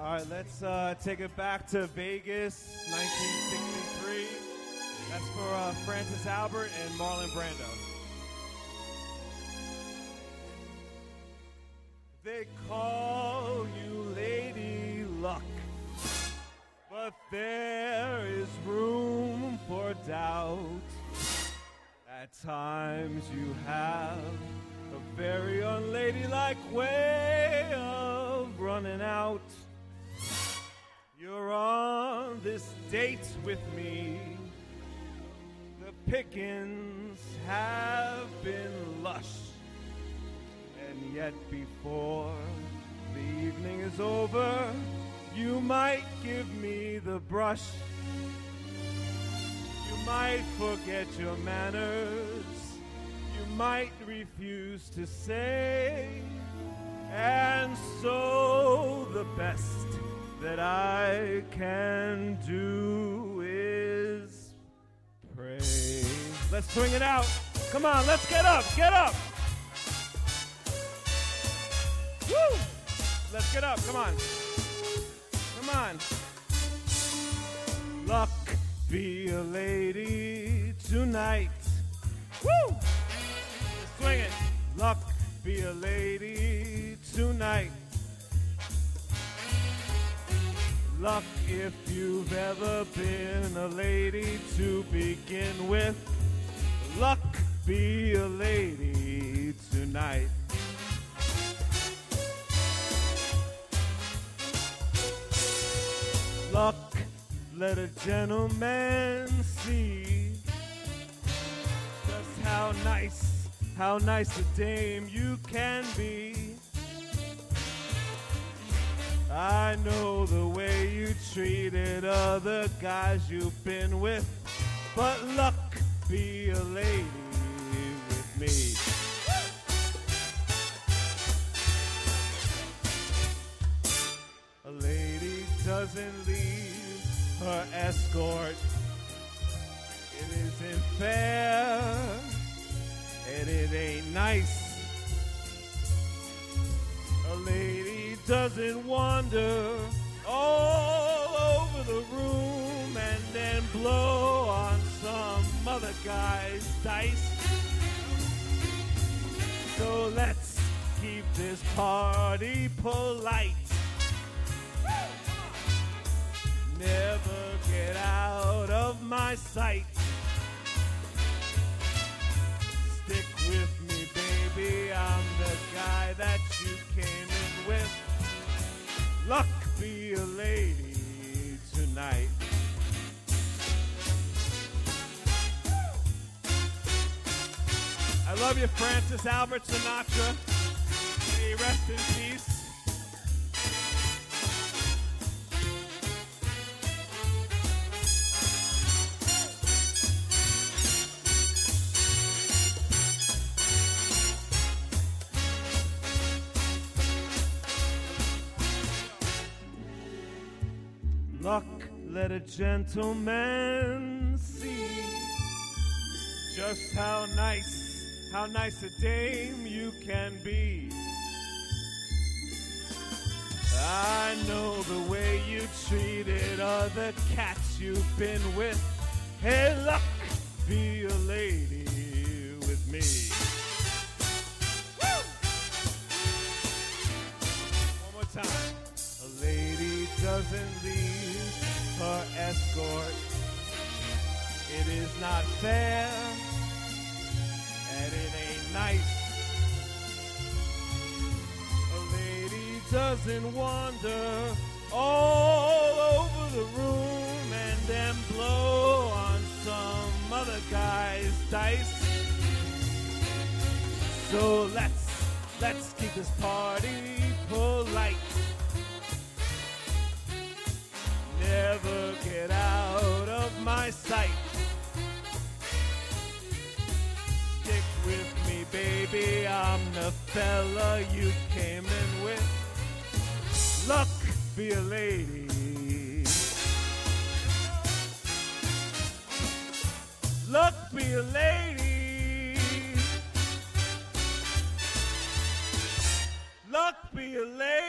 All right, let's take it back to Vegas, 1963. That's for Francis Albert and Marlon Brando. They call you Lady Luck, but there is room for doubt. At times you have a very unladylike way of running out. You're on this date with me. The pickings have been lush. And yet before the evening is over, you might give me the brush. You might forget your manners. You might refuse to say. And so the best that I can do is pray. Let's swing it out. Come on, let's get up, get up. Woo! Let's get up, come on. Come on. Luck be a lady tonight. Woo! Let's swing it. Luck be a lady tonight. Luck if you've ever been a lady to begin with. Luck be a lady tonight. Luck, let a gentleman see just how nice a dame you can be. I know the way you treated other guys you've been with, but luck be a lady with me. A lady doesn't leave her escort. It isn't fair, and it ain't nice. A lady doesn't wander all over the room and then blow on some other guy's dice. So let's keep this party polite. Never get out of my sight. Stick with me, baby, I'm the guy that you came in with. Luck be a lady tonight. I love you, Francis Albert Sinatra. May you rest in peace. Luck, let a gentleman see just how nice a dame you can be. I know the way you treated other cats you've been with. Hey, luck, be a lady with me. Woo! One more time. A lady doesn't leave her escort. It is not fair, and it ain't nice. A lady doesn't wander all over the room and then blow on some other guy's dice. So let's keep this party polite. Never get out of my sight. Stick with me, baby, I'm the fella you came in with. Luck be a lady. Luck be a lady. Luck be a lady.